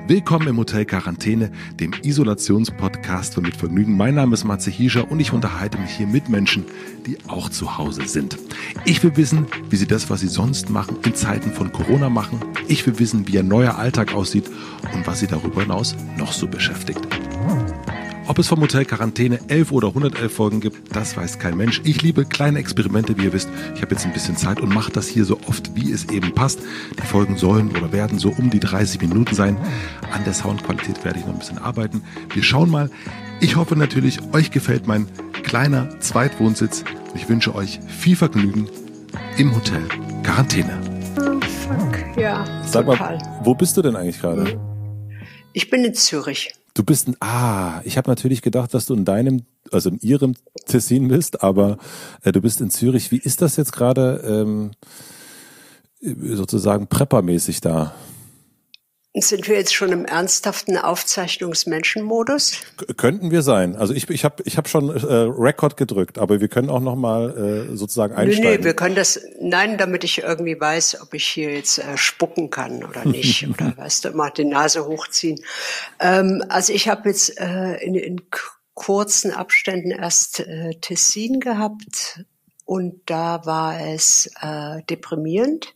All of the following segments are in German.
Willkommen im Hotel Quarantäne, dem Isolationspodcast von Mit Vergnügen. Mein Name ist Matze Hiescher und ich unterhalte mich hier mit Menschen, die auch zu Hause sind. Ich will wissen, wie sie das, was sie sonst machen, in Zeiten von Corona machen. Ich will wissen, wie ihr neuer Alltag aussieht und was sie darüber hinaus noch so beschäftigt. Ob es vom Hotel Quarantäne 11 oder 111 Folgen gibt, das weiß kein Mensch. Ich liebe kleine Experimente, wie ihr wisst. Ich habe jetzt ein bisschen Zeit und mache das hier so oft, wie es eben passt. Die Folgen sollen oder werden so um die 30 Minuten sein. An der Soundqualität werde ich noch ein bisschen arbeiten. Wir schauen mal. Ich hoffe natürlich, euch gefällt mein kleiner Zweitwohnsitz. Ich wünsche euch viel Vergnügen im Hotel Quarantäne. Fuck, ja. Sag mal, wo bist du denn eigentlich gerade? Ich bin in Zürich. Du bist ich habe natürlich gedacht, dass du in ihrem Tessin bist, aber du bist in Zürich. Wie ist das jetzt gerade sozusagen preppermäßig da? Sind wir jetzt schon im ernsthaften Aufzeichnungsmenschenmodus? Könnten wir sein. Also ich hab schon Record gedrückt, aber wir können auch nochmal sozusagen einsteigen. Nee, wir können das, damit ich irgendwie weiß, ob ich hier jetzt spucken kann oder nicht. Oder weißt du, mal die Nase hochziehen. Also ich habe jetzt in kurzen Abständen erst Tessin gehabt und da war es deprimierend.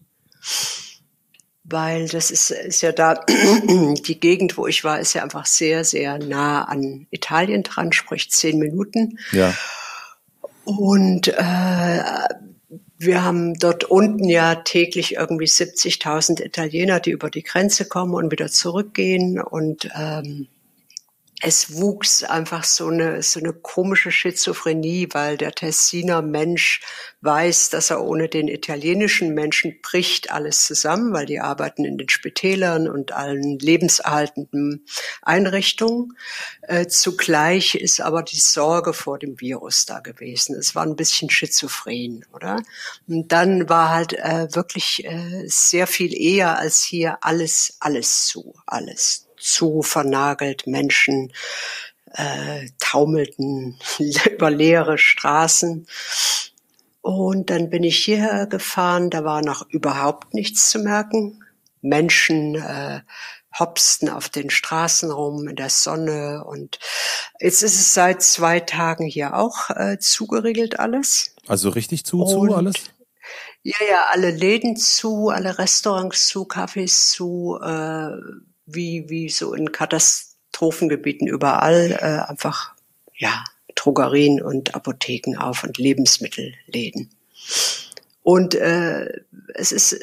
Weil das ist ja da, die Gegend, wo ich war, ist ja einfach sehr, sehr nah an Italien dran, sprich 10 Minuten. Ja. Und wir haben dort unten ja täglich irgendwie 70.000 Italiener, die über die Grenze kommen und wieder zurückgehen. Und es wuchs einfach so eine komische Schizophrenie, weil der Tessiner Mensch weiß, dass er ohne den italienischen Menschen bricht alles zusammen, weil die arbeiten in den Spitälern und allen lebenserhaltenden Einrichtungen. Zugleich ist aber die Sorge vor dem Virus da gewesen. Es war ein bisschen schizophren, oder? Und dann war halt wirklich sehr viel eher als hier alles zu vernagelt, Menschen taumelten über leere Straßen. Und dann bin ich hierher gefahren, da war noch überhaupt nichts zu merken. Menschen hopsten auf den Straßen rum in der Sonne und jetzt ist es seit 2 Tagen hier auch zugeriegelt alles. Also richtig zu alles? Ja, alle Läden zu, alle Restaurants zu, Cafés zu, wie so in Katastrophengebieten überall, einfach, Drogerien und Apotheken auf und Lebensmittelläden. Und es ist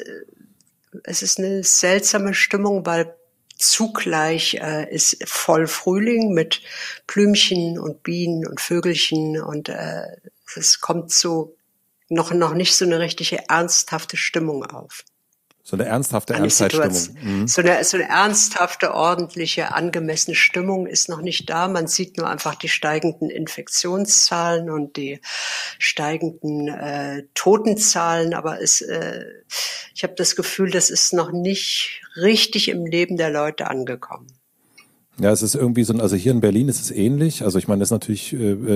eine seltsame Stimmung, weil zugleich ist voll Frühling mit Blümchen und Bienen und Vögelchen und es kommt so noch nicht so eine richtige ernsthafte Stimmung auf. So eine ernsthafte Ernstzeitstimmung. Mhm. So eine ernsthafte, ordentliche, angemessene Stimmung ist noch nicht da. Man sieht nur einfach die steigenden Infektionszahlen und die steigenden Totenzahlen. Aber ich habe das Gefühl, das ist noch nicht richtig im Leben der Leute angekommen. Ja, es ist irgendwie also hier in Berlin ist es ähnlich. Also ich meine, das ist natürlich,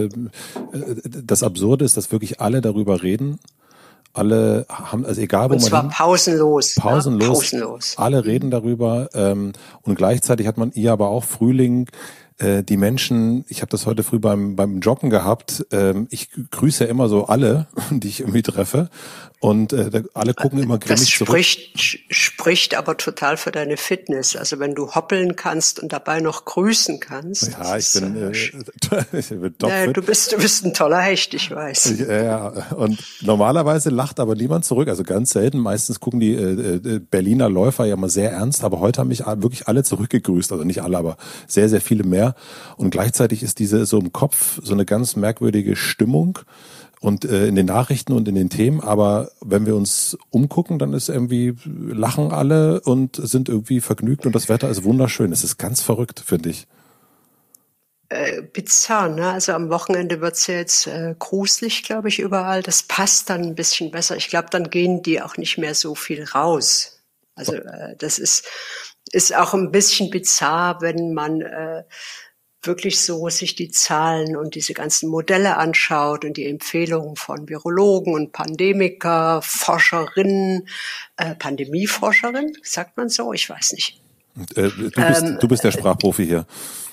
das Absurde ist, dass wirklich alle darüber reden. Alle haben, also egal wo man. Und zwar pausenlos. Pausenlos. Alle reden darüber. Und gleichzeitig hat man hier aber auch Frühling. Die Menschen, ich habe das heute früh beim Joggen gehabt, ich grüße ja immer so alle, die ich irgendwie treffe und alle gucken immer grimmig zurück. Das spricht aber total für deine Fitness, also wenn du hoppeln kannst und dabei noch grüßen kannst. Ja, ich bin top fit. Du bist ein toller Hecht, ich weiß. Ja, und normalerweise lacht aber niemand zurück, also ganz selten, meistens gucken die Berliner Läufer ja mal sehr ernst, aber heute haben mich wirklich alle zurückgegrüßt, also nicht alle, aber sehr, sehr viele mehr. Und gleichzeitig ist diese so im Kopf so eine ganz merkwürdige Stimmung und in den Nachrichten und in den Themen. Aber wenn wir uns umgucken, dann ist irgendwie, lachen alle und sind irgendwie vergnügt und das Wetter ist wunderschön. Es ist ganz verrückt, finde ich. Bizarr, ne? Also am Wochenende wird's ja jetzt gruselig, glaube ich, überall. Das passt dann ein bisschen besser. Ich glaube, dann gehen die auch nicht mehr so viel raus. Also das ist auch ein bisschen bizarr, wenn man wirklich so sich die Zahlen und diese ganzen Modelle anschaut und die Empfehlungen von Virologen und Pandemiker, Forscherinnen, Pandemieforscherin, sagt man so? Ich weiß nicht. Du bist der Sprachprofi hier.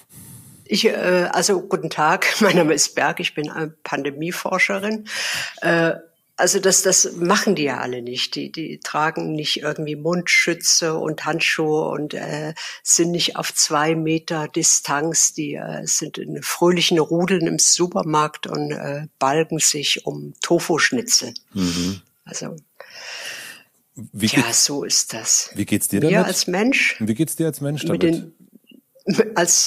Also guten Tag, mein Name ist Berg, ich bin Pandemieforscherin. Also das machen die ja alle nicht. Die tragen nicht irgendwie Mundschütze und Handschuhe und sind nicht auf 2 Meter Distanz. Die sind in fröhlichen Rudeln im Supermarkt und balgen sich um Tofu-Schnitzel. Mhm. Also so ist das. Wie geht's dir damit? Mir als Mensch? Wie geht's dir als Mensch damit? Als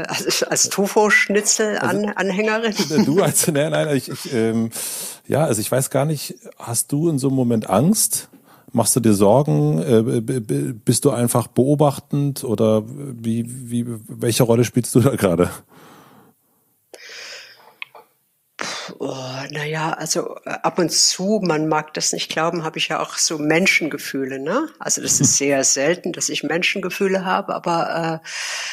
Tofu-Schnitzel-Anhängerin? Du als, nein, also ich weiß gar nicht, hast du in so einem Moment Angst? Machst du dir Sorgen? Bist du einfach beobachtend oder welche Rolle spielst du da gerade? Also ab und zu, man mag das nicht glauben, habe ich ja auch so Menschengefühle, ne? Also das ist sehr selten, dass ich Menschengefühle habe, aber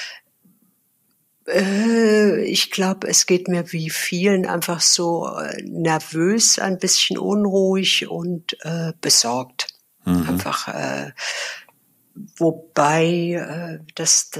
ich glaube, es geht mir wie vielen einfach so nervös, ein bisschen unruhig und besorgt. Mhm. Einfach, wobei das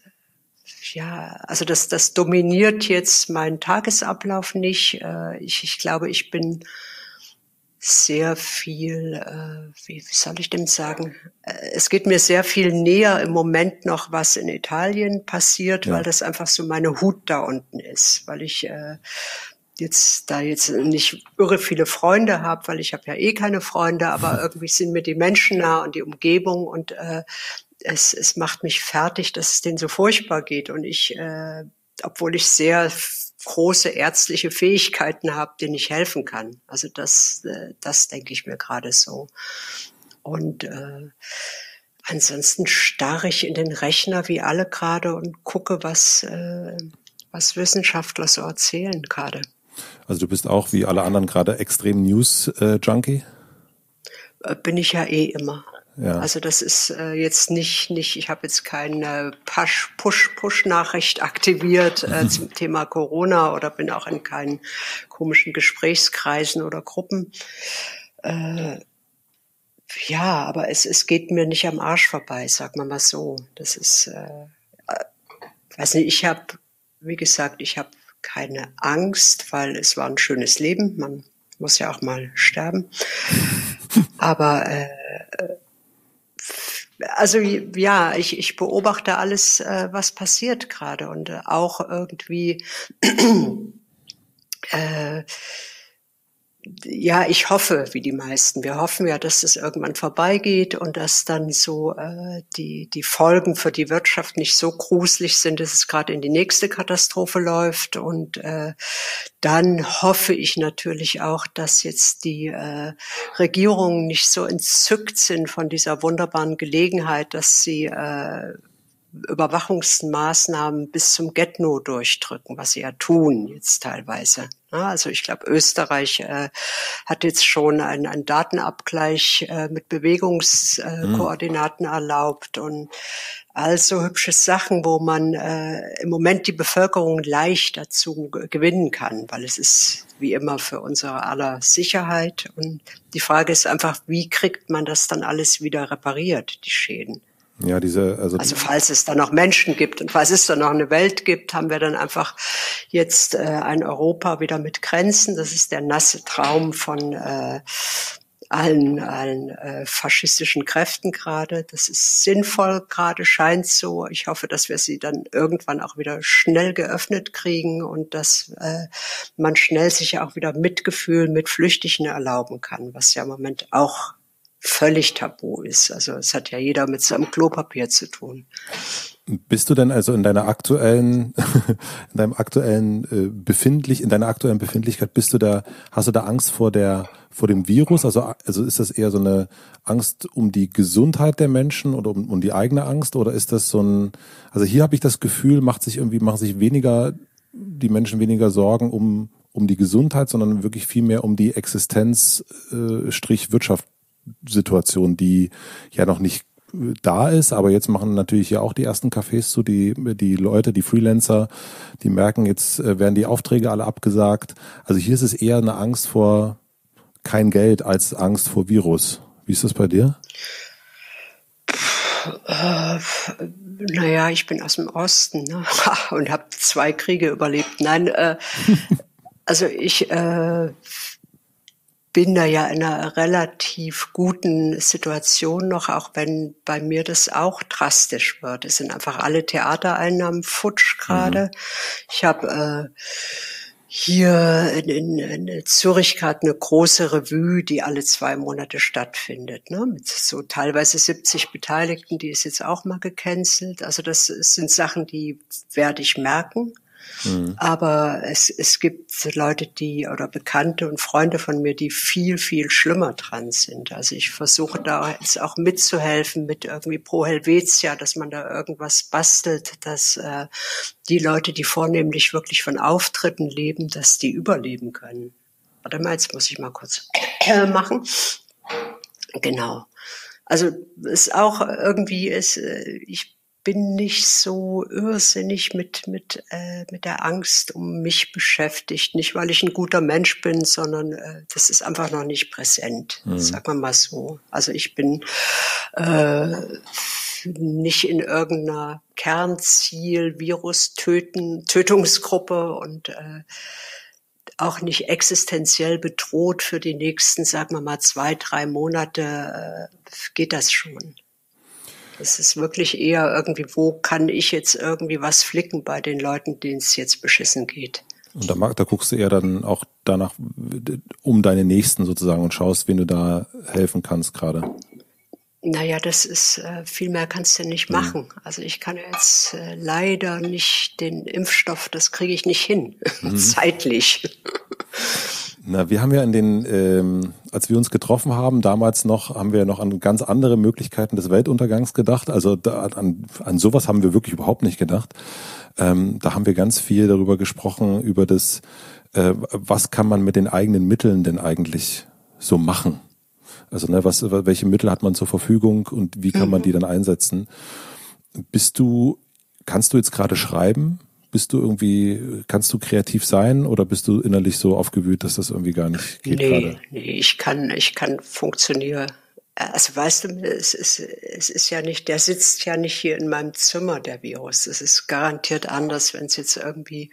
dominiert jetzt meinen Tagesablauf nicht. Ich glaube, ich bin sehr viel, wie soll ich denn sagen? Es geht mir sehr viel näher im Moment noch, was in Italien passiert, weil das einfach so meine Hut da unten ist, weil ich jetzt nicht irre viele Freunde habe, weil ich habe ja eh keine Freunde, aber irgendwie sind mir die Menschen nah und die Umgebung und es macht mich fertig, dass es denen so furchtbar geht und ich, obwohl ich sehr große ärztliche Fähigkeiten habe, denen ich helfen kann. Also das denke ich mir gerade so. Und ansonsten starre ich in den Rechner wie alle gerade und gucke, was Wissenschaftler so erzählen gerade. Also du bist auch wie alle anderen gerade extrem News-Junkie? Bin ich ja eh immer. Ja. Also das ist jetzt nicht, ich habe jetzt keine Push-Nachricht aktiviert zum Thema Corona oder bin auch in keinen komischen Gesprächskreisen oder Gruppen. Aber es geht mir nicht am Arsch vorbei, sag mal so. Das ist, weiß nicht, ich habe keine Angst, weil es war ein schönes Leben. Man muss ja auch mal sterben. Aber ich beobachte alles, was passiert gerade und auch irgendwie, ich hoffe, wie die meisten. Wir hoffen ja, dass es irgendwann vorbeigeht und dass dann so die Folgen für die Wirtschaft nicht so gruselig sind, dass es gerade in die nächste Katastrophe läuft. Und dann hoffe ich natürlich auch, dass jetzt die Regierungen nicht so entzückt sind von dieser wunderbaren Gelegenheit, dass sie Überwachungsmaßnahmen bis zum Get-No durchdrücken, was sie ja tun jetzt teilweise. Also ich glaube, Österreich hat jetzt schon einen Datenabgleich mit Bewegungskoordinaten erlaubt und also hübsche Sachen, wo man im Moment die Bevölkerung leicht dazu gewinnen kann, weil es ist wie immer für unsere aller Sicherheit. Und die Frage ist einfach, wie kriegt man das dann alles wieder repariert, die Schäden? Ja, also falls es da noch Menschen gibt und falls es da noch eine Welt gibt, haben wir dann einfach jetzt ein Europa wieder mit Grenzen. Das ist der nasse Traum von allen faschistischen Kräften gerade. Das ist sinnvoll gerade, scheint so. Ich hoffe, dass wir sie dann irgendwann auch wieder schnell geöffnet kriegen und dass man schnell sich ja auch wieder Mitgefühl mit Flüchtigen erlauben kann, was ja im Moment auch völlig tabu ist. Also es hat ja jeder mit seinem Klopapier zu tun. Bist du denn also in deiner aktuellen Befindlichkeit, hast du da Angst vor dem Virus? Also ist das eher so eine Angst um die Gesundheit der Menschen oder um die eigene Angst? Oder ist das also hier habe ich das Gefühl, machen sich die Menschen weniger Sorgen um die Gesundheit, sondern wirklich viel mehr um die Existenz, Wirtschaftssituation, die ja noch nicht da ist, aber jetzt machen natürlich ja auch die ersten Cafés zu, die Leute, die Freelancer, die merken, jetzt werden die Aufträge alle abgesagt. Also hier ist es eher eine Angst vor kein Geld als Angst vor Virus. Wie ist das bei dir? Naja, ich bin aus dem Osten, ne? Und habe 2 Kriege überlebt. Nein, also ich bin da ja in einer relativ guten Situation noch, auch wenn bei mir das auch drastisch wird. Es sind einfach alle Theatereinnahmen futsch gerade. Ich habe hier in Zürich gerade eine große Revue, die alle 2 Monate stattfindet, ne? Mit so teilweise 70 Beteiligten, die ist jetzt auch mal gecancelt. Also das sind Sachen, die werde ich merken. Aber es gibt Leute, die oder Bekannte und Freunde von mir, die viel, viel schlimmer dran sind. Also ich versuche da jetzt auch mitzuhelfen mit irgendwie Pro Helvetia, dass man da irgendwas bastelt, dass die Leute, die vornehmlich wirklich von Auftritten leben, dass die überleben können. Warte mal, jetzt muss ich mal kurz machen. Genau. Also ist auch irgendwie ich bin nicht so irrsinnig mit der Angst um mich beschäftigt. Nicht, weil ich ein guter Mensch bin, sondern das ist einfach noch nicht präsent. Sagen wir mal so. Also ich bin nicht in irgendeiner Kernziel-Virus-Tötungsgruppe und auch nicht existenziell bedroht für die nächsten, sagen wir mal, 2-3 Monate geht das schon. Es ist wirklich eher irgendwie, wo kann ich jetzt irgendwie was flicken bei den Leuten, denen es jetzt beschissen geht. Und da guckst du eher dann auch danach um deine Nächsten sozusagen und schaust, wen du da helfen kannst gerade. Naja, das ist, viel mehr kannst du nicht machen. Also ich kann jetzt leider nicht den Impfstoff, das kriege ich nicht hin, zeitlich. Na, wir haben ja als wir uns getroffen haben, damals noch, haben wir noch an ganz andere Möglichkeiten des Weltuntergangs gedacht. Also an sowas haben wir wirklich überhaupt nicht gedacht. Da haben wir ganz viel darüber gesprochen, über das, was kann man mit den eigenen Mitteln denn eigentlich so machen? Also welche Mittel hat man zur Verfügung und wie kann man die dann einsetzen? Kannst du jetzt gerade schreiben? Kannst du kreativ sein oder bist du innerlich so aufgewühlt, dass das irgendwie gar nicht geht gerade? Nee, ich kann funktionieren. Also weißt du, es ist ja nicht, der sitzt ja nicht hier in meinem Zimmer, der Virus. Es ist garantiert anders, wenn es jetzt irgendwie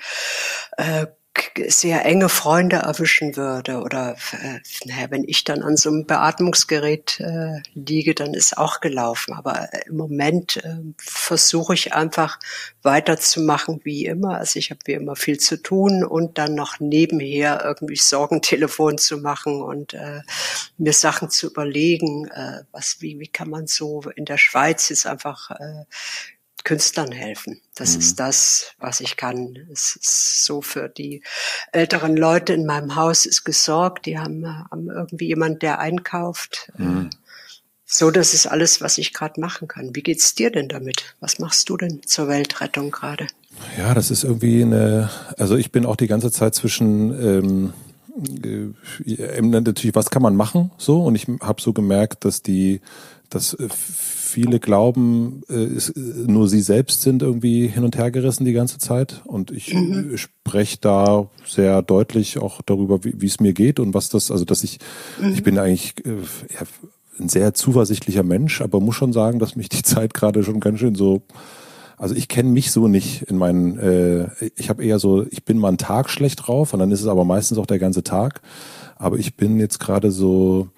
sehr enge Freunde erwischen würde oder wenn ich dann an so einem Beatmungsgerät liege, dann ist auch gelaufen. Aber im Moment versuche ich einfach weiterzumachen wie immer. Also ich habe wie immer viel zu tun und dann noch nebenher irgendwie Sorgentelefon zu machen und mir Sachen zu überlegen, wie kann man so in der Schweiz jetzt einfach Künstlern helfen. Das ist das, was ich kann. Es ist so, für die älteren Leute in meinem Haus ist gesorgt. Die haben irgendwie jemand, der einkauft. So, das ist alles, was ich gerade machen kann. Wie geht's dir denn damit? Was machst du denn zur Weltrettung gerade? Ja, das ist irgendwie also ich bin auch die ganze Zeit zwischen natürlich, was kann man machen, so, und ich habe so gemerkt, dass viele glauben, nur sie selbst sind irgendwie hin und her gerissen die ganze Zeit, und ich spreche da sehr deutlich auch darüber, wie es mir geht und was das, also dass ich bin eigentlich ein sehr zuversichtlicher Mensch, aber muss schon sagen, dass mich die Zeit gerade schon ganz schön so, also ich kenne mich so nicht in meinen, ich habe eher so, ich bin mal einen Tag schlecht drauf und dann ist es aber meistens auch der ganze Tag, aber ich bin jetzt gerade so,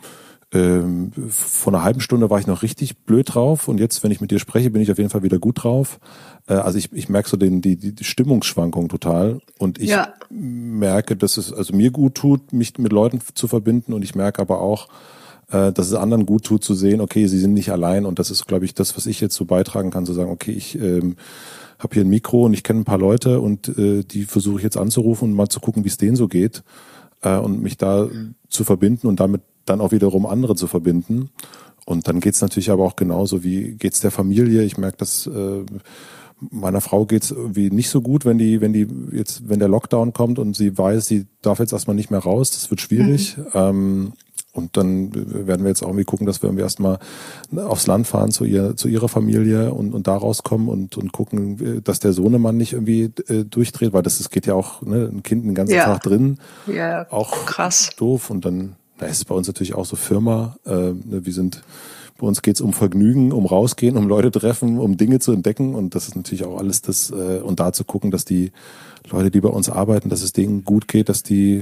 vor einer halben Stunde war ich noch richtig blöd drauf und jetzt, wenn ich mit dir spreche, bin ich auf jeden Fall wieder gut drauf. Also ich merke so die Stimmungsschwankung total, und ich merke, dass es also mir gut tut, mich mit Leuten zu verbinden, und ich merke aber auch, dass es anderen gut tut zu sehen, okay, sie sind nicht allein, und das ist, glaube ich, das, was ich jetzt so beitragen kann, zu sagen, okay, ich habe hier ein Mikro und ich kenne ein paar Leute und die versuche ich jetzt anzurufen und mal zu gucken, wie es denen so geht, und mich da zu verbinden und damit dann auch wiederum andere zu verbinden. Und dann geht's natürlich aber auch genauso, wie geht's der Familie. Ich merke, dass meiner Frau geht's irgendwie nicht so gut, wenn der Lockdown kommt und sie weiß, sie darf jetzt erstmal nicht mehr raus. Das wird schwierig. Und dann werden wir jetzt auch irgendwie gucken, dass wir irgendwie erstmal aufs Land fahren zu ihrer Familie und da rauskommen und gucken, dass der Sohnemann nicht irgendwie durchdreht, weil das geht ja auch, ne, ein Kind den ganzen Tag drin. Ja, auch krass. Doof. Und dann ist es bei uns natürlich auch so Firma. Wir Bei uns geht's um Vergnügen, um rausgehen, um Leute treffen, um Dinge zu entdecken. Und das ist natürlich auch alles das, und da zu gucken, dass die Leute, die bei uns arbeiten, dass es denen gut geht, dass die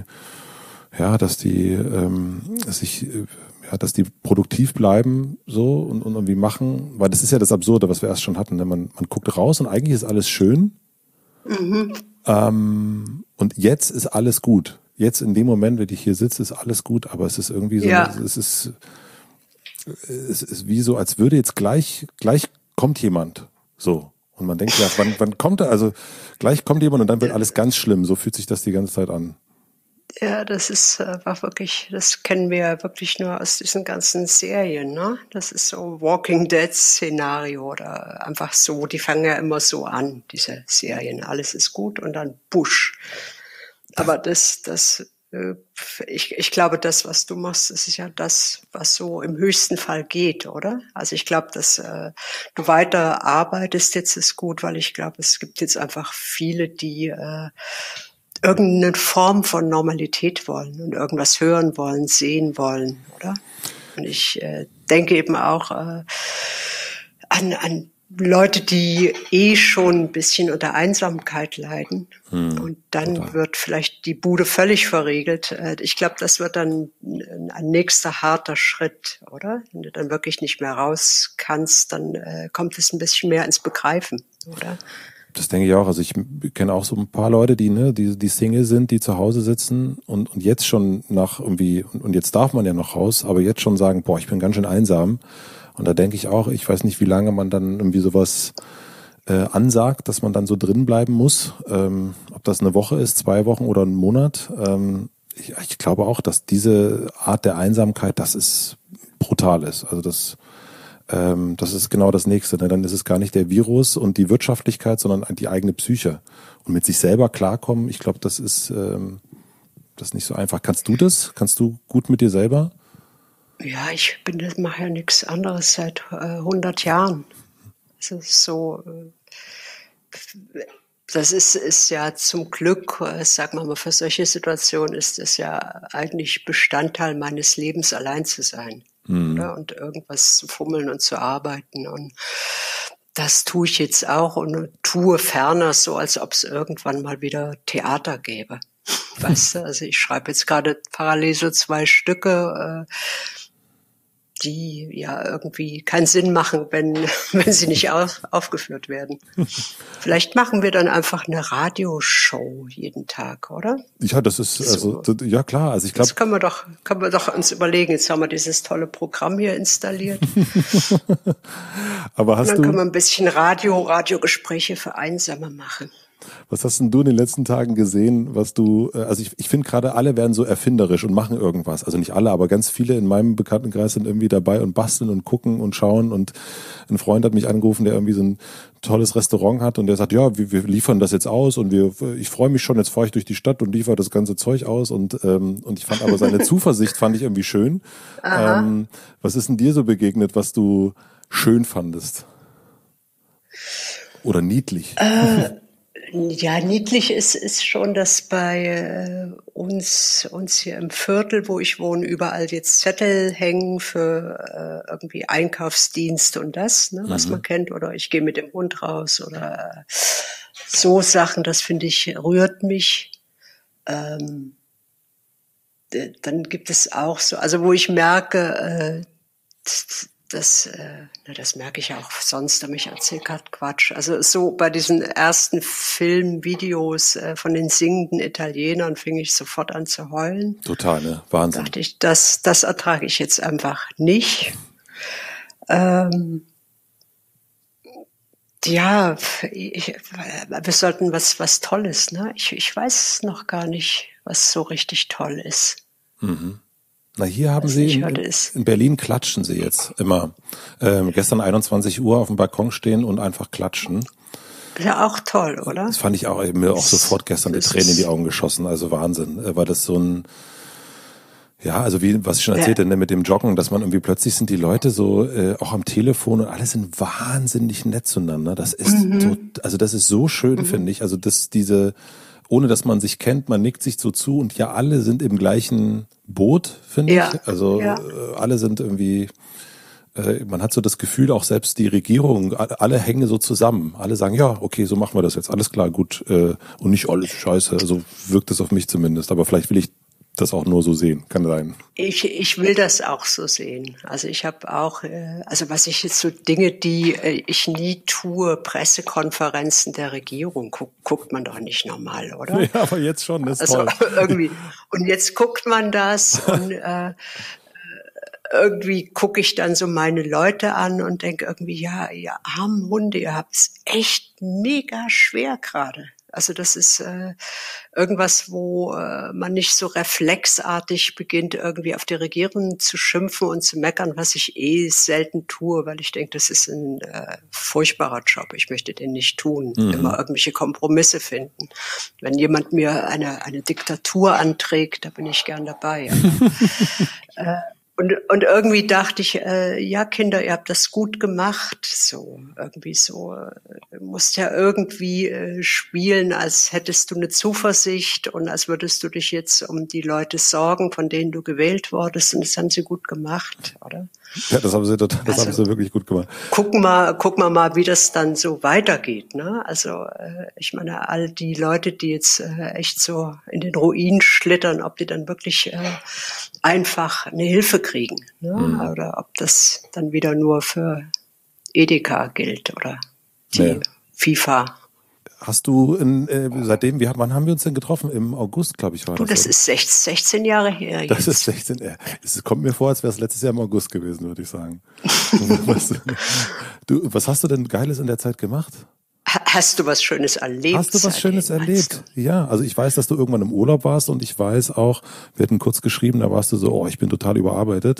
produktiv bleiben so und irgendwie machen. Weil das ist ja das Absurde, was wir erst schon hatten. Ne? Man guckt raus und eigentlich ist alles schön. Mhm. Und jetzt ist alles gut. Jetzt in dem Moment, wenn ich hier sitze, ist alles gut, aber es ist irgendwie so, es ist wie so, als würde jetzt gleich kommt jemand. So. Und man denkt, ja, wann kommt er? Also gleich kommt jemand und dann wird alles ganz schlimm. So fühlt sich das die ganze Zeit an. Ja, war wirklich, das kennen wir ja wirklich nur aus diesen ganzen Serien, ne? Das ist so Walking Dead Szenario oder einfach so, die fangen ja immer so an, diese Serien. Alles ist gut und dann Busch. Aber ich glaube, das, was du machst, das ist ja das, was so im höchsten Fall geht, oder? Also ich glaube, dass du weiter arbeitest jetzt ist gut, weil ich glaube, es gibt jetzt einfach viele, die irgendeine Form von Normalität wollen und irgendwas hören wollen, sehen wollen, oder? Und ich denke eben auch an Leute, die schon ein bisschen unter Einsamkeit leiden. Und dann wird vielleicht die Bude völlig verriegelt. Ich glaube, das wird dann ein nächster harter Schritt, oder? Wenn du dann wirklich nicht mehr raus kannst, dann kommt es ein bisschen mehr ins Begreifen, oder? Das denke ich auch. Also ich kenne auch so ein paar Leute, die Single sind, die zu Hause sitzen und jetzt schon nach irgendwie, und jetzt darf man ja noch raus, aber jetzt schon sagen, boah, ich bin ganz schön einsam. Und da denke ich auch, ich weiß nicht, wie lange man dann irgendwie sowas ansagt, dass man dann so drin bleiben muss. Ob das eine Woche ist, 2 Wochen oder ein Monat. Ich glaube auch, dass diese Art der Einsamkeit, das ist brutal ist. Also das ist genau das Nächste. Ne? Dann ist es gar nicht der Virus und die Wirtschaftlichkeit, sondern die eigene Psyche. Und mit sich selber klarkommen, ich glaube, das ist nicht so einfach. Kannst du das? Kannst du gut mit dir selber? Ja, mache ja nichts anderes seit 100 Jahren. Es ist so, das ist ja zum Glück, sagen wir mal, für solche Situationen ist es ja eigentlich Bestandteil meines Lebens, allein zu sein. Oder? Und irgendwas zu fummeln und zu arbeiten. Und das tue ich jetzt auch und tue ferner so, als ob es irgendwann mal wieder Theater gäbe. Weißt du, also ich schreibe jetzt gerade parallel so 2 Stücke, die ja irgendwie keinen Sinn machen, wenn sie nicht aufgeführt werden. Vielleicht machen wir dann einfach eine Radioshow jeden Tag, oder? Ja, das ist so. Also ja klar. Also ich glaube, das können wir doch uns überlegen. Jetzt haben wir dieses tolle Programm hier installiert. Aber dann können wir ein bisschen Radiogespräche für Einsame machen. Was hast denn du in den letzten Tagen gesehen, was du, also ich finde gerade alle werden so erfinderisch und machen irgendwas. Also nicht alle, aber ganz viele in meinem Bekanntenkreis sind irgendwie dabei und basteln und gucken und schauen. Und ein Freund hat mich angerufen, der irgendwie so ein tolles Restaurant hat und der sagt, ja, wir liefern das jetzt aus und ich freue mich schon, jetzt fahre ich durch die Stadt und liefere das ganze Zeug aus und ich fand aber seine Zuversicht fand ich irgendwie schön. Was ist denn dir so begegnet, was du schön fandest? Oder niedlich? Ja, niedlich ist schon, dass bei uns hier im Viertel, wo ich wohne, überall jetzt Zettel hängen für irgendwie Einkaufsdienst und das, ne, was man kennt. Oder ich gehe mit dem Hund raus oder so Sachen. Das finde ich, rührt mich. Dann gibt es auch so, also wo ich merke, das merke ich ja auch sonst, aber ich erzähle gerade Quatsch. Also so bei diesen ersten Filmvideos von den singenden Italienern fing ich sofort an zu heulen. Total, ne? Wahnsinn. Dachte ich, das ertrage ich jetzt einfach nicht. Ja, wir sollten was Tolles, ne? Ich weiß noch gar nicht, was so richtig toll ist. Mhm. Na, hier haben sie, in Berlin klatschen sie jetzt immer. Gestern 21 Uhr auf dem Balkon stehen und einfach klatschen. Ja, auch toll, oder? Das fand ich auch, mir auch sofort gestern die Tränen in die Augen geschossen. Also Wahnsinn, weil das so ein, ja, also wie, was ich schon erzählte, ne, mit dem Joggen, dass man irgendwie plötzlich sind die Leute so, auch am Telefon und alle sind wahnsinnig nett zueinander. Das ist so, also das ist so schön, finde ich. Also ohne dass man sich kennt, man nickt sich so zu und ja, alle sind im gleichen Boot, finde ich. Also alle sind irgendwie man hat so das Gefühl, auch selbst die Regierung, alle hängen so zusammen. Alle sagen, ja, okay, so machen wir das jetzt, alles klar, gut. Und nicht alles scheiße, so wirkt es auf mich zumindest. Aber vielleicht will ich das auch nur so sehen, kann sein. Ich will das auch so sehen. Also ich habe auch, also was ich jetzt so Dinge, die ich nie tue, Pressekonferenzen der Regierung, guckt man doch nicht normal, oder? Ja, aber jetzt schon, das ist toll. Irgendwie. Und jetzt guckt man das und irgendwie gucke ich dann so meine Leute an und denke irgendwie, ja, ihr armen Hunde, ihr habt's echt mega schwer gerade. Also das ist irgendwas, wo man nicht so reflexartig beginnt, irgendwie auf die Regierung zu schimpfen und zu meckern, was ich selten tue, weil ich denke, das ist ein furchtbarer Job. Ich möchte den nicht tun. Immer irgendwelche Kompromisse finden. Wenn jemand mir eine Diktatur anträgt, da bin ich gern dabei. Und irgendwie dachte ich, ja Kinder, ihr habt das gut gemacht, so irgendwie so, du musst ja irgendwie spielen, als hättest du eine Zuversicht und als würdest du dich jetzt um die Leute sorgen, von denen du gewählt wurdest, und das haben sie gut gemacht, oder? Ja, das haben sie wirklich gut gemacht. Gucken wir mal, wie das dann so weitergeht, ne? Also ich meine, all die Leute, die jetzt echt so in den Ruin schlittern, ob die dann wirklich einfach eine Hilfe kriegen, ne? Oder ob das dann wieder nur für Edeka gilt oder die FIFA. Hast du seitdem, wann haben wir uns denn getroffen? Im August, glaube ich, war das. Das ist 16 Jahre her jetzt. Das ist 16 Jahre. Es kommt mir vor, als wäre es letztes Jahr im August gewesen, würde ich sagen. Was hast du denn Geiles in der Zeit gemacht? Hast du was Schönes erlebt? Hast du was Schönes erlebt? Ja, also ich weiß, dass du irgendwann im Urlaub warst und ich weiß auch, wir hatten kurz geschrieben, da warst du so, ich bin total überarbeitet.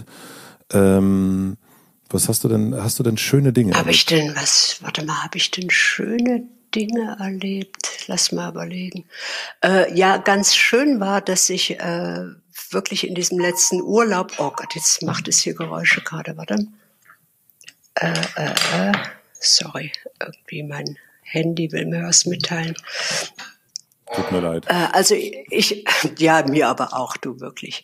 Was hast du denn schöne Dinge erlebt? Habe ich denn schöne Dinge erlebt? Lass mal überlegen. Ja, ganz schön war, dass ich wirklich in diesem letzten Urlaub, oh Gott, jetzt macht es hier Geräusche gerade, warte. Sorry, irgendwie mein Handy will mir was mitteilen. Tut mir leid. Also ja, mir aber auch, du wirklich.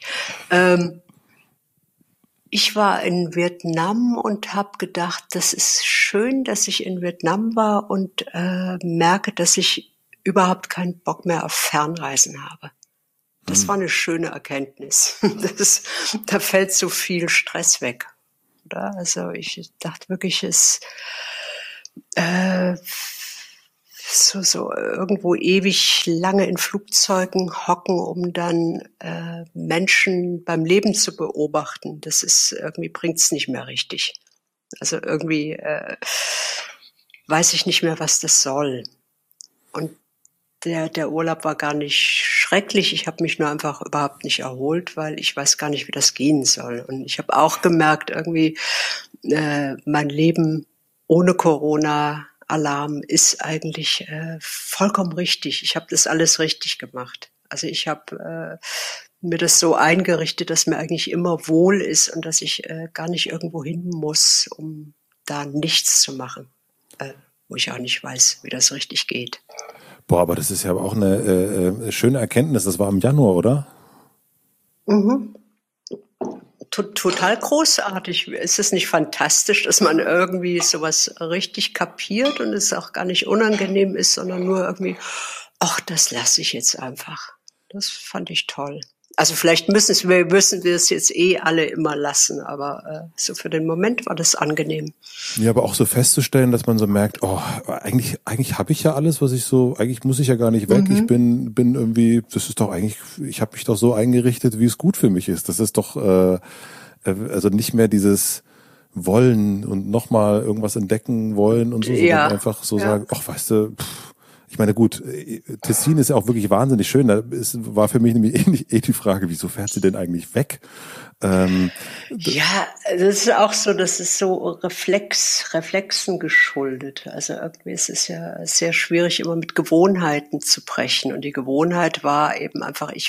Ich war in Vietnam und habe gedacht, das ist schön, dass ich in Vietnam war und merke, dass ich überhaupt keinen Bock mehr auf Fernreisen habe. Das war eine schöne Erkenntnis. Da fällt so viel Stress weg. Oder? Also ich dachte wirklich, es so irgendwo ewig lange in Flugzeugen hocken, um dann Menschen beim Leben zu beobachten. Das ist irgendwie, bringt's nicht mehr richtig. Also irgendwie weiß ich nicht mehr, was das soll. Und der Urlaub war gar nicht schrecklich. Ich habe mich nur einfach überhaupt nicht erholt, weil ich weiß gar nicht, wie das gehen soll. Und ich habe auch gemerkt, irgendwie mein Leben ohne Corona-Alarm ist eigentlich vollkommen richtig. Ich habe das alles richtig gemacht. Also ich habe mir das so eingerichtet, dass mir eigentlich immer wohl ist und dass ich gar nicht irgendwo hin muss, um da nichts zu machen, wo ich auch nicht weiß, wie das richtig geht. Boah, aber das ist ja auch eine schöne Erkenntnis. Das war im Januar, oder? Mhm. Total großartig. Ist es nicht fantastisch, dass man irgendwie sowas richtig kapiert und es auch gar nicht unangenehm ist, sondern nur irgendwie, ach, das lasse ich jetzt einfach. Das fand ich toll. Also vielleicht müssen wir es jetzt alle immer lassen, aber so für den Moment war das angenehm. Ja, aber auch so festzustellen, dass man so merkt, eigentlich habe ich ja alles, was ich so, eigentlich muss ich ja gar nicht weg. Ich bin irgendwie, das ist doch eigentlich, ich habe mich doch so eingerichtet, wie es gut für mich ist. Das ist doch also nicht mehr dieses Wollen und nochmal irgendwas entdecken wollen und so, sondern einfach so sagen, ach, weißt du, ich meine, gut, Tessin ist ja auch wirklich wahnsinnig schön. Da war für mich nämlich die Frage, wieso fährt sie denn eigentlich weg? Ja, das ist auch so, das ist so Reflexen geschuldet. Also irgendwie ist es ja sehr schwierig, immer mit Gewohnheiten zu brechen. Und die Gewohnheit war eben einfach, ich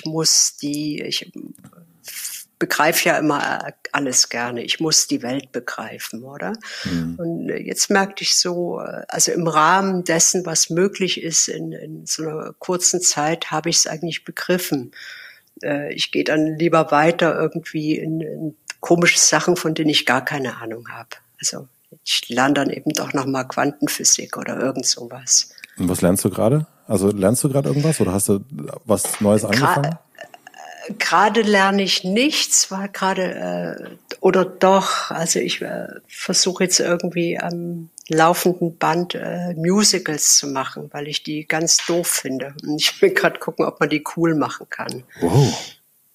begreife ja immer alles gerne. Ich muss die Welt begreifen, oder? Und jetzt merkte ich so, also im Rahmen dessen, was möglich ist, in so einer kurzen Zeit, habe ich es eigentlich begriffen. Ich gehe dann lieber weiter irgendwie in komische Sachen, von denen ich gar keine Ahnung habe. Also ich lerne dann eben doch nochmal Quantenphysik oder irgend sowas. Und was lernst du gerade? Also lernst du gerade irgendwas oder hast du was Neues angefangen? Gerade lerne ich nichts, weil oder doch, also ich versuche jetzt irgendwie am laufenden Band Musicals zu machen, weil ich die ganz doof finde. Und ich will gerade gucken, ob man die cool machen kann. Wow.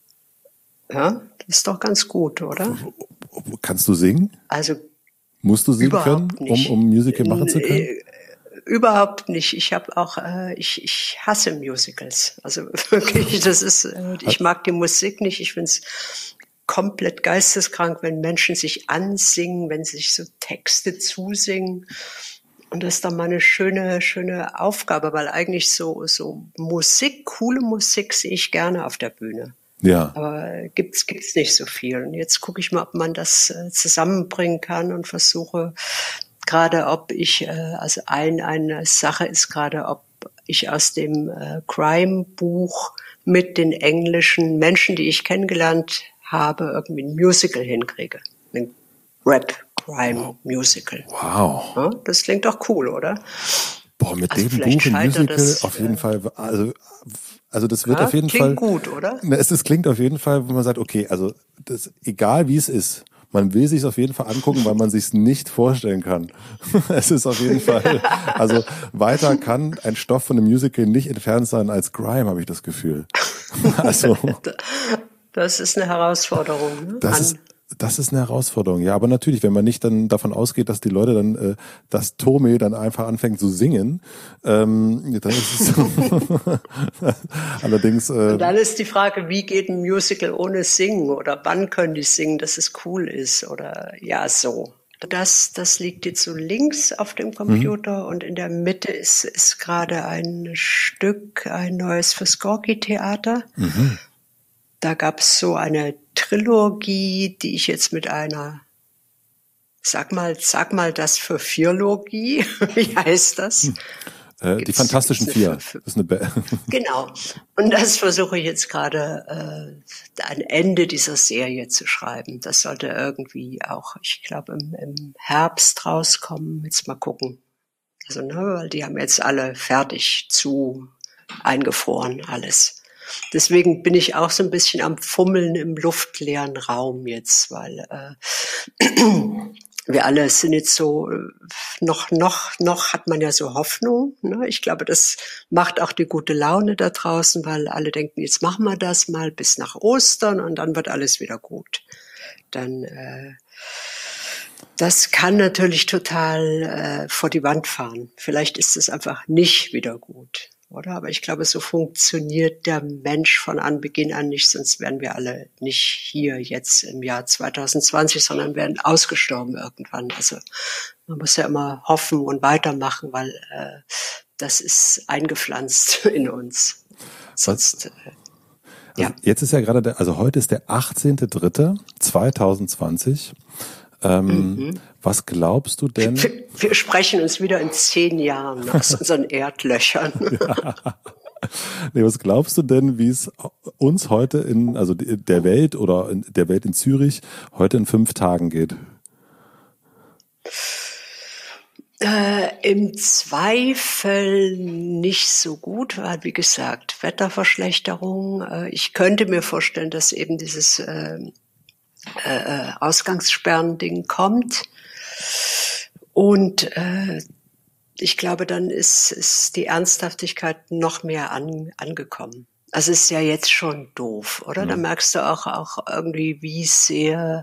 Ja, das ist doch ganz gut, oder? Kannst du singen? Also musst du singen können, um Musical machen zu können? Überhaupt nicht. Ich habe auch, ich hasse Musicals. Also wirklich, das ist, ich mag die Musik nicht. Ich finde es komplett geisteskrank, wenn Menschen sich ansingen, wenn sie sich so Texte zusingen. Und das ist dann mal eine schöne Aufgabe, weil eigentlich so Musik, coole Musik sehe ich gerne auf der Bühne. Ja. Aber gibt's nicht so viel. Und jetzt gucke ich mal, ob man das zusammenbringen kann und versuche gerade, ob ich, also eine Sache ist gerade, ob ich aus dem Crime-Buch mit den englischen Menschen, die ich kennengelernt habe, irgendwie ein Musical hinkriege. Ein Rap-Crime-Musical. Wow. Ja, das klingt doch cool, oder? Boah, mit dem Buch ein Musical auf jeden Fall, also das wird auf jeden Fall. Klingt gut, oder? Es klingt auf jeden Fall, wo man sagt, okay, also das, egal wie es ist, man will sich auf jeden Fall angucken, weil man sich es nicht vorstellen kann. Es ist auf jeden Fall, also weiter kann ein Stoff von einem Musical nicht entfernt sein als Grime, habe ich das Gefühl. Also das ist eine Herausforderung. Ne? Das ist eine Herausforderung, ja, aber natürlich, wenn man nicht dann davon ausgeht, dass die Leute dann, dass Tome dann einfach anfängt zu singen, dann ist es allerdings. Und dann ist die Frage, wie geht ein Musical ohne Singen oder wann können die singen, dass es cool ist oder ja so. Das liegt jetzt so links auf dem Computer und in der Mitte ist gerade ein Stück, ein neues fürs Gorki-Theater. Mhm. Da gab es so eine Trilogie, die ich jetzt mit einer, sag mal das für Vierlogie, wie heißt das? Die Fantastischen Vier. Das ist eine Genau. Und das versuche ich jetzt gerade ein Ende dieser Serie zu schreiben. Das sollte irgendwie auch, ich glaube, im Herbst rauskommen. Jetzt mal gucken. Also, weil die haben jetzt alle fertig eingefroren, alles. Deswegen bin ich auch so ein bisschen am Fummeln im luftleeren Raum jetzt, weil wir alle sind jetzt so, noch hat man ja so Hoffnung. Ne? Ich glaube, das macht auch die gute Laune da draußen, weil alle denken, jetzt machen wir das mal bis nach Ostern und dann wird alles wieder gut. Dann, das kann natürlich total vor die Wand fahren. Vielleicht ist es einfach nicht wieder gut. Oder? Aber ich glaube, so funktioniert der Mensch von Anbeginn an nicht, sonst wären wir alle nicht hier jetzt im Jahr 2020, sondern wären ausgestorben irgendwann. Also man muss ja immer hoffen und weitermachen, weil das ist eingepflanzt in uns. Sonst, ja. Jetzt ist ja gerade also heute ist der 18.03.2020. Was glaubst du denn? Wir sprechen uns wieder in 10 Jahren aus unseren Erdlöchern. Ja. Nee, was glaubst du denn, wie es uns heute also der Welt oder in der Welt in Zürich heute in 5 Tagen geht? Im Zweifel nicht so gut, weil, wie gesagt, Wetterverschlechterung. Ich könnte mir vorstellen, dass eben dieses Ausgangssperren-Ding kommt. Und ich glaube, dann ist die Ernsthaftigkeit noch mehr angekommen. Also es ist ja jetzt schon doof, oder? Da merkst du auch irgendwie, wie sehr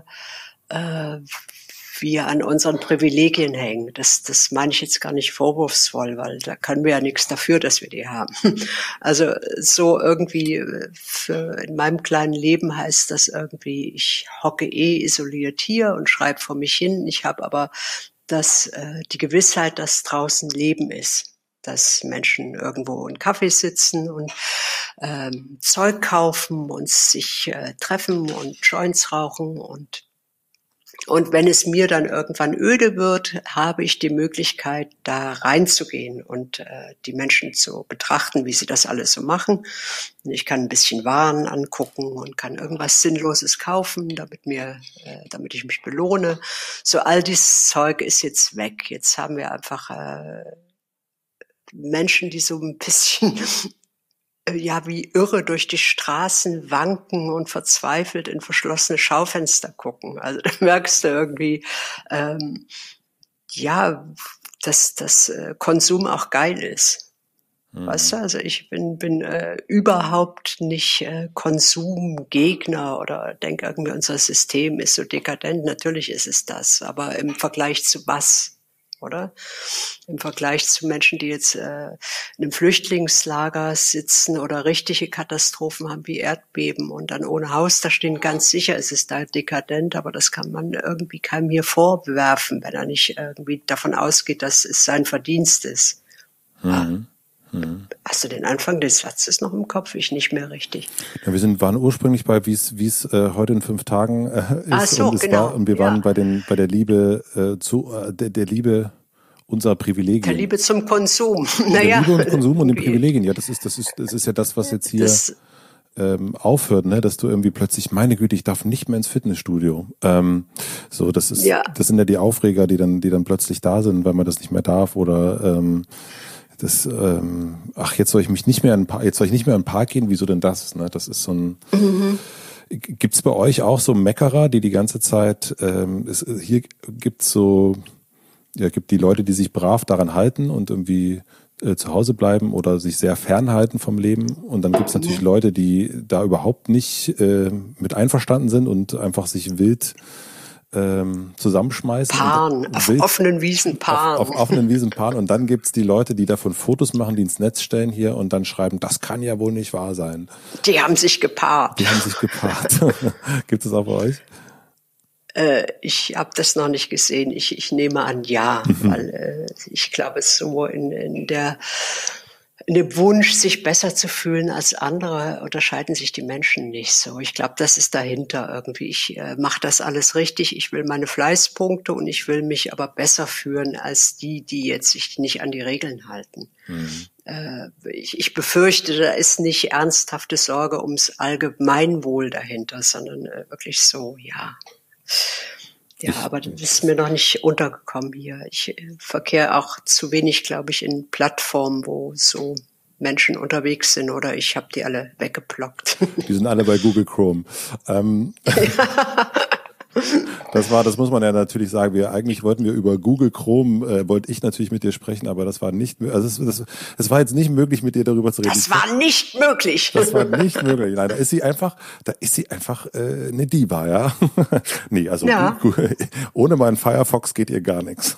wir an unseren Privilegien hängen. Das meine ich jetzt gar nicht vorwurfsvoll, weil da können wir ja nichts dafür, dass wir die haben. Also so irgendwie in meinem kleinen Leben heißt das irgendwie, ich hocke isoliert hier und schreibe vor mich hin. Ich habe aber die Gewissheit, dass draußen Leben ist. Dass Menschen irgendwo in Kaffee sitzen und Zeug kaufen und sich treffen und Joints rauchen und Und wenn es mir dann irgendwann öde wird, habe ich die Möglichkeit, da reinzugehen und die Menschen zu betrachten, wie sie das alles so machen. Und ich kann ein bisschen Waren angucken und kann irgendwas Sinnloses kaufen, damit ich mich belohne. So all dieses Zeug ist jetzt weg. Jetzt haben wir einfach Menschen, die so ein bisschen wie irre durch die Straßen wanken und verzweifelt in verschlossene Schaufenster gucken. Also da merkst du irgendwie, dass Konsum auch geil ist. Weißt du, also ich bin überhaupt nicht Konsumgegner oder denke irgendwie, unser System ist so dekadent. Natürlich ist es das, aber im Vergleich zu was? Oder? Im Vergleich zu Menschen, die jetzt in einem Flüchtlingslager sitzen oder richtige Katastrophen haben wie Erdbeben und dann ohne Haus da stehen, ganz sicher ist es da dekadent, aber das kann man irgendwie keinem hier vorwerfen, wenn er nicht irgendwie davon ausgeht, dass es sein Verdienst ist. Hast du den Anfang des Satzes noch im Kopf? Ich nicht mehr richtig. Ja, waren ursprünglich bei, wie es heute in 5 Tagen ist. Ach so, genau. Und wir waren bei der Liebe der Liebe unserer Privilegien. Der Liebe zum Konsum. Der Liebe und Konsum und den Privilegien. Ja, das ist ja das, was jetzt hier aufhört, ne, dass du irgendwie plötzlich, meine Güte, ich darf nicht mehr ins Fitnessstudio. Das sind ja die Aufreger, die dann plötzlich da sind, weil man das nicht mehr darf oder jetzt soll ich nicht mehr in den Park gehen, wieso denn das? Ne? Das ist so ein. Gibt's bei euch auch so Meckerer, die ganze Zeit? Hier gibt's gibt die Leute, die sich brav daran halten und irgendwie zu Hause bleiben oder sich sehr fernhalten vom Leben. Und dann gibt's natürlich Leute, die da überhaupt nicht mit einverstanden sind und einfach sich wild zusammenschmeißen. Paaren, auf offenen Wiesen paaren. Auf offenen Wiesen paaren. Und dann gibt's die Leute, die davon Fotos machen, die ins Netz stellen hier und dann schreiben, das kann ja wohl nicht wahr sein. Die haben sich gepaart. Gibt es auch bei euch? Ich habe das noch nicht gesehen. Ich nehme an, ja, weil ich glaube, es so in dem Wunsch, sich besser zu fühlen als andere, unterscheiden sich die Menschen nicht so. Ich glaube, das ist dahinter irgendwie. Ich mache das alles richtig. Ich will meine Fleißpunkte und ich will mich aber besser fühlen als die jetzt sich nicht an die Regeln halten. Ich befürchte, da ist nicht ernsthafte Sorge ums Allgemeinwohl dahinter, sondern wirklich so, aber das ist mir noch nicht untergekommen hier. Ich verkehre auch zu wenig, glaube ich, in Plattformen, wo so Menschen unterwegs sind, oder ich habe die alle weggeblockt. Die sind alle bei Google Chrome. Das muss man ja natürlich sagen. Eigentlich wollten wir über Google Chrome, wollte ich natürlich mit dir sprechen, aber das war nicht, also es war jetzt nicht möglich, mit dir darüber zu reden. Das war nicht möglich. Das war nicht möglich. Nein, da ist sie einfach eine Diva, ja. Nee, also ohne meinen Firefox geht ihr gar nichts.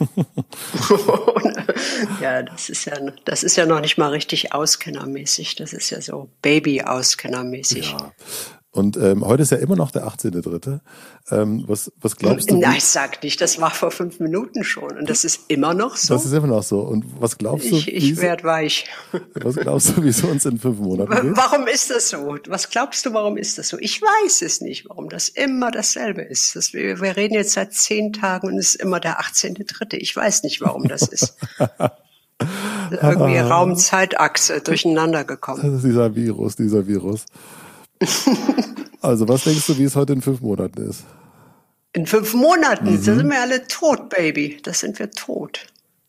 Ja, das ist ja noch nicht mal richtig auskennermäßig. Das ist ja so Baby-auskennermäßig. Ja. Und heute ist ja immer noch der 18.3. Was glaubst du? Nein, ich sag nicht, das war vor 5 Minuten schon und das ist immer noch so. Das ist immer noch so. Und was glaubst du? Ich werd weich. Was glaubst du, wie es uns in 5 Monaten geht? Warum ist das so? Was glaubst du, warum ist das so? Ich weiß es nicht, warum das immer dasselbe ist. Wir reden jetzt seit 10 Tagen und es ist immer der 18.3. Ich weiß nicht, warum das ist. Irgendwie Raum-Zeitachse durcheinander gekommen. Das ist dieser Virus. Also, was denkst du, wie es heute in 5 Monaten ist? In 5 Monaten? Da sind wir alle tot, Baby. Da sind wir tot.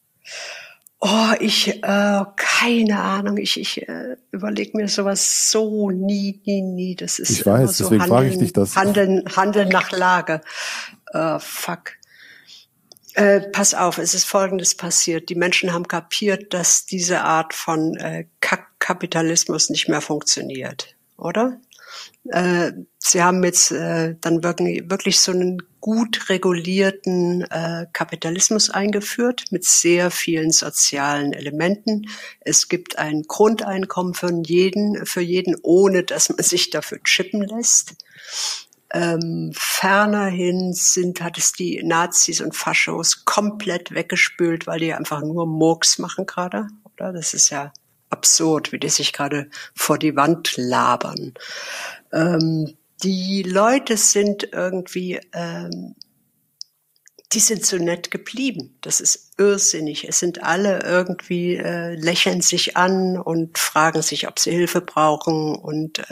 Keine Ahnung. Ich überlege mir sowas so nie. Das ist ich weiß, so deswegen frage ich dich das. Handeln nach Lage. Fuck. Pass auf, es ist Folgendes passiert. Die Menschen haben kapiert, dass diese Art von Kapitalismus nicht mehr funktioniert, oder? Sie haben jetzt dann wirklich so einen gut regulierten Kapitalismus eingeführt mit sehr vielen sozialen Elementen. Es gibt ein Grundeinkommen für jeden, ohne dass man sich dafür chippen lässt. Fernerhin hat es die Nazis und Faschos komplett weggespült, weil die einfach nur Murks machen gerade, oder? Das ist ja absurd, wie die sich gerade vor die Wand labern. Die Leute sind irgendwie die sind so nett geblieben. Das ist irrsinnig. Es sind alle irgendwie, lächeln sich an und fragen sich, ob sie Hilfe brauchen und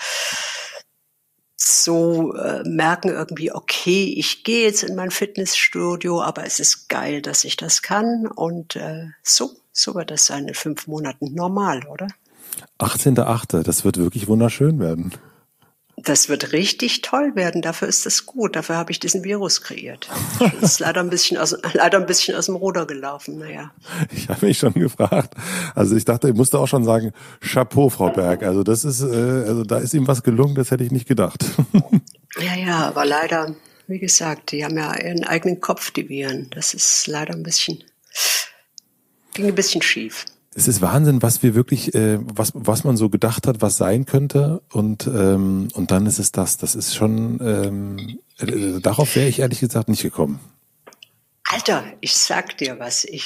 merken irgendwie, okay, ich gehe jetzt in mein Fitnessstudio, aber es ist geil, dass ich das kann. Und so wird das sein in 5 Monaten normal, oder? 18.8., das wird wirklich wunderschön werden. Das wird richtig toll werden. Dafür ist es gut. Dafür habe ich diesen Virus kreiert. Das ist leider ein bisschen aus dem Ruder gelaufen. Naja. Ich habe mich schon gefragt. Also ich dachte, ich musste auch schon sagen, Chapeau, Frau Berg. Also das ist, also da ist ihm was gelungen, das hätte ich nicht gedacht. Ja, aber leider, wie gesagt, die haben ja ihren eigenen Kopf, die Viren. Das ist leider ging ein bisschen schief. Es ist Wahnsinn, was wir wirklich, was man so gedacht hat, was sein könnte, und dann ist es das. Das ist schon, darauf wäre ich ehrlich gesagt nicht gekommen. Alter, ich sag dir was. Ich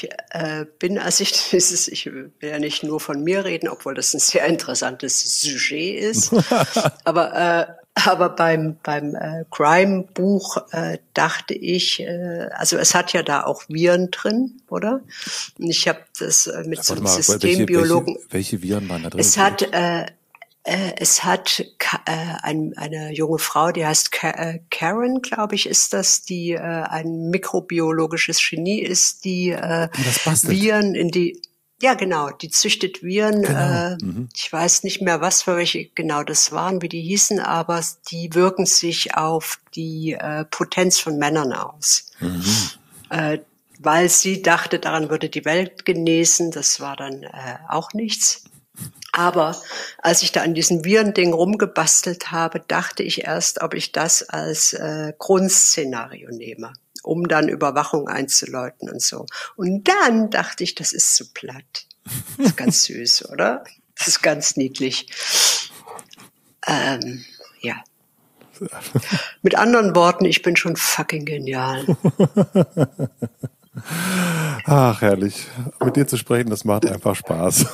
will ja nicht nur von mir reden, obwohl das ein sehr interessantes Sujet ist. Aber beim Crime-Buch dachte ich, also es hat ja da auch Viren drin, oder? Und ich habe das mit so einem Systembiologen. Welche Viren waren da drin? Es hat eine junge Frau, die heißt Karen, glaube ich, ist das, die ein mikrobiologisches Genie ist, die Viren ja genau, die züchtet Viren. Genau. Ich weiß nicht mehr, was für welche genau das waren, wie die hießen, aber die wirken sich auf die Potenz von Männern aus. Weil sie dachte, daran würde die Welt genesen. Das war dann auch nichts. Aber als ich da an diesem Virending rumgebastelt habe, dachte ich erst, ob ich das als Grundszenario nehme, um dann Überwachung einzuläuten und so. Und dann dachte ich, das ist zu platt. Das ist ganz süß, oder? Das ist ganz niedlich. Ja. Mit anderen Worten, ich bin schon fucking genial. Ach, herrlich. Mit dir zu sprechen, das macht einfach Spaß.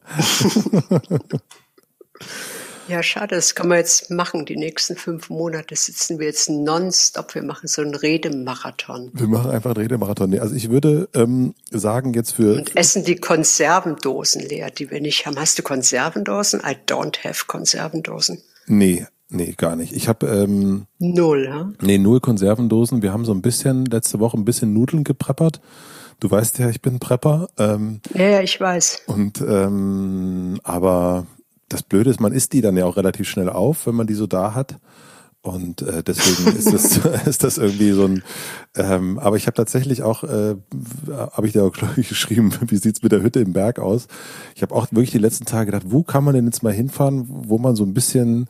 Ja, schade, das kann man jetzt machen. Die nächsten 5 Monate sitzen wir jetzt nonstop. Wir machen so einen Redemarathon. Wir machen einfach einen Redemarathon. Also ich würde sagen jetzt für... Und essen die Konservendosen leer, die wir nicht haben. Hast du Konservendosen? I don't have Konservendosen. Nee, gar nicht. Ich habe... Null, ja? Nee, 0 Konservendosen. Wir haben so letzte Woche ein bisschen Nudeln gepreppert. Du weißt ja, ich bin Prepper. Ja, ich weiß. Und aber das Blöde ist, man isst die dann ja auch relativ schnell auf, wenn man die so da hat. Und deswegen ist das irgendwie so ein. Aber ich habe tatsächlich auch, habe ich dir auch glaube ich geschrieben, wie sieht's mit der Hütte im Berg aus? Ich habe auch wirklich die letzten Tage gedacht, wo kann man denn jetzt mal hinfahren, wo man so ein bisschen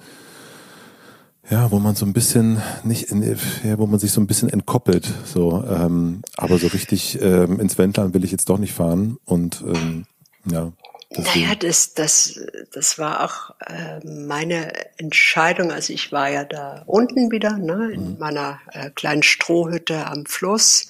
wo man sich so ein bisschen entkoppelt, so, aber so richtig ins Wendland will ich jetzt doch nicht fahren und ja. Deswegen. Naja, das war auch meine Entscheidung. Also ich war ja da unten wieder, ne, in meiner kleinen Strohhütte am Fluss,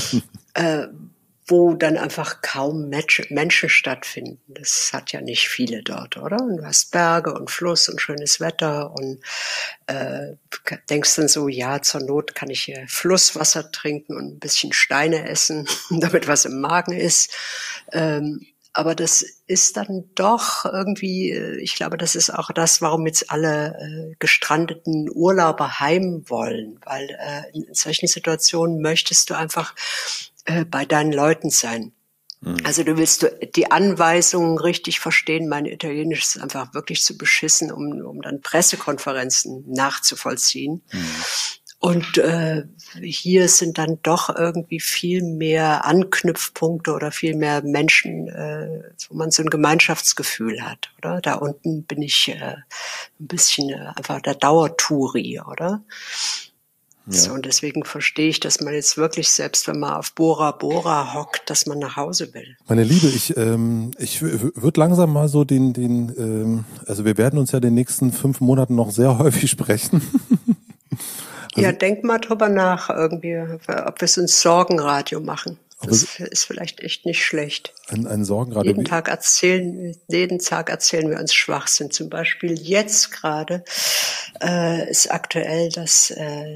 wo dann einfach kaum Menschen stattfinden. Das hat ja nicht viele dort, oder? Und du hast Berge und Fluss und schönes Wetter und denkst dann so, ja, zur Not kann ich hier Flusswasser trinken und ein bisschen Steine essen, damit was im Magen ist. Aber das ist dann doch irgendwie, ich glaube, das ist auch das, warum jetzt alle gestrandeten Urlauber heim wollen, weil in solchen Situationen möchtest du einfach bei deinen Leuten sein. Also du willst die Anweisungen richtig verstehen. Mein Italienisch ist einfach wirklich zu beschissen, um dann Pressekonferenzen nachzuvollziehen. Und hier sind dann doch irgendwie viel mehr Anknüpfpunkte oder viel mehr Menschen, wo man so ein Gemeinschaftsgefühl hat, oder? Da unten bin ich ein bisschen einfach der Dauertouri, oder? Ja. So, und deswegen verstehe ich, dass man jetzt wirklich, selbst wenn man auf Bora Bora hockt, dass man nach Hause will. Meine Liebe, ich würde langsam mal so also wir werden uns ja in den nächsten 5 Monaten noch sehr häufig sprechen. Ja, denk mal drüber nach, irgendwie, ob wir so ein Sorgenradio machen. Das ist vielleicht echt nicht schlecht. Ein Sorgenradio. Jeden Tag erzählen wir uns Schwachsinn. Zum Beispiel jetzt gerade ist aktuell, dass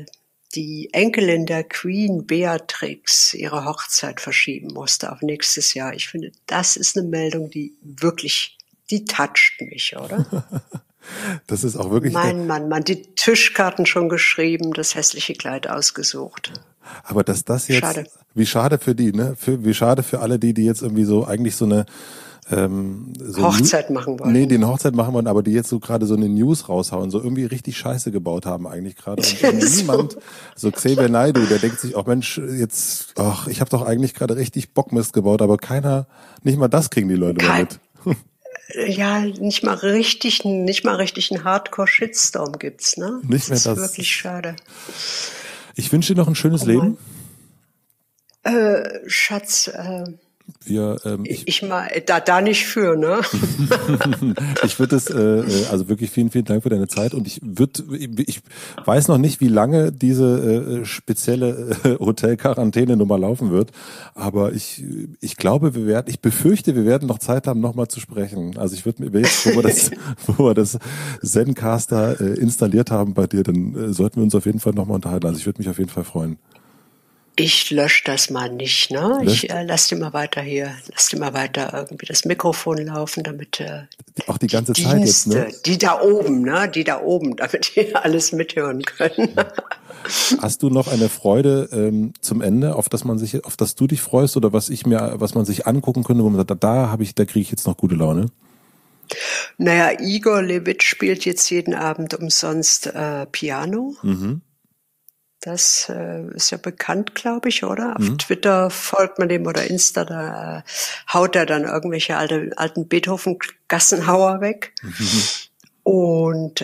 die Enkelin der Queen, Beatrix, ihre Hochzeit verschieben musste auf nächstes Jahr. Ich finde, das ist eine Meldung, die toucht mich, oder? Das ist auch wirklich... Mann, die Tischkarten schon geschrieben, das hässliche Kleid ausgesucht. Aber dass das jetzt... Schade. Wie schade für die, ne? Wie schade für alle, die jetzt irgendwie so eigentlich so eine... Hochzeit machen wollen. Nee, die eine Hochzeit machen wollen, aber die jetzt so gerade so eine News raushauen, so irgendwie richtig Scheiße gebaut haben eigentlich gerade. Und niemand, so Xavier Naidoo, der denkt sich, Mensch, jetzt, ich habe doch eigentlich gerade richtig Bockmist gebaut, aber nicht mal das kriegen die Leute mehr mit. Ja, nicht mal richtig einen Hardcore-Shitstorm gibt's, ne? Nicht mehr das. Das ist wirklich schade. Ich wünsche dir noch ein schönes Leben. Schatz, ich da nicht für, ne? Ich würde es, also wirklich vielen, vielen Dank für deine Zeit und ich weiß noch nicht, wie lange diese spezielle Hotel-Quarantäne-Nummer laufen wird, aber ich glaube, ich befürchte, wir werden noch Zeit haben, nochmal zu sprechen. Also ich würde mir jetzt, wo wir das Zencaster installiert haben bei dir, dann sollten wir uns auf jeden Fall nochmal unterhalten. Also ich würde mich auf jeden Fall freuen. Ich lösche das mal nicht, ne? Ich lass dir mal weiter irgendwie das Mikrofon laufen, damit auch die ganze Zeit jetzt, ne? Die da oben, damit die alles mithören können. Hast du noch eine Freude zum Ende, auf das du dich freust oder was man sich angucken könnte, wo man sagt, da kriege ich jetzt noch gute Laune? Naja, Igor Levit spielt jetzt jeden Abend umsonst Piano. Mhm. Das ist ja bekannt, glaube ich, oder? Auf Twitter folgt man dem oder Insta, da haut er dann irgendwelche alten Beethoven-Gassenhauer weg. Mhm. Und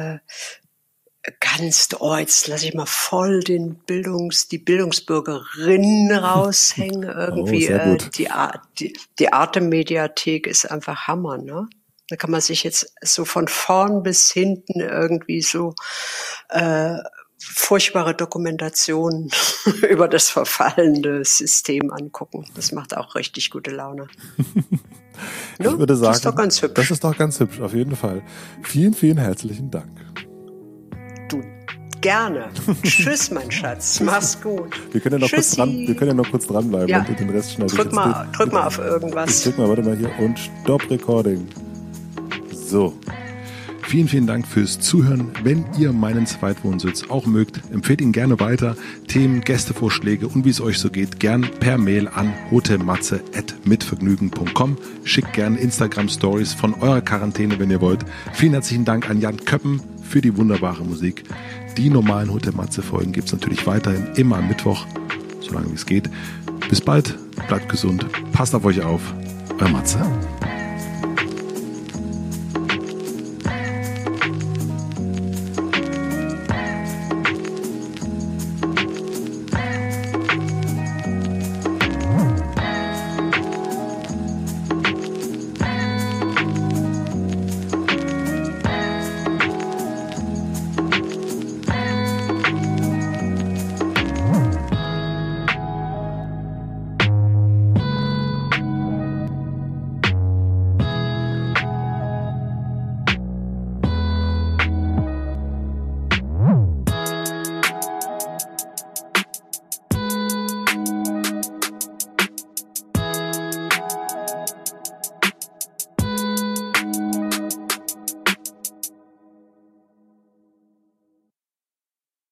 jetzt lasse ich mal voll die Bildungsbürgerinnen raushängen. Irgendwie die Arte-Mediathek ist einfach Hammer, ne? Da kann man sich jetzt so von vorn bis hinten irgendwie so furchtbare Dokumentationen über das verfallende System angucken. Das macht auch richtig gute Laune. Ich würde sagen, das ist doch ganz hübsch. Das ist doch ganz hübsch, auf jeden Fall. Vielen, vielen herzlichen Dank. Du, gerne. Tschüss, mein Schatz. Mach's gut. Wir können ja noch kurz dranbleiben und den Rest schneiden. Drück mal auf irgendwas. Ich drück mal, warte mal hier und Stop Recording. So. Vielen, vielen Dank fürs Zuhören. Wenn ihr meinen Zweitwohnsitz auch mögt, empfehlt ihn gerne weiter. Themen, Gästevorschläge und wie es euch so geht, gern per Mail an hotelmatze@mitvergnügen.com. Schickt gern Instagram-Stories von eurer Quarantäne, wenn ihr wollt. Vielen herzlichen Dank an Jan Köppen für die wunderbare Musik. Die normalen Hotel Matze-Folgen gibt es natürlich weiterhin immer am Mittwoch, solange es geht. Bis bald, bleibt gesund, passt auf euch auf. Euer Matze.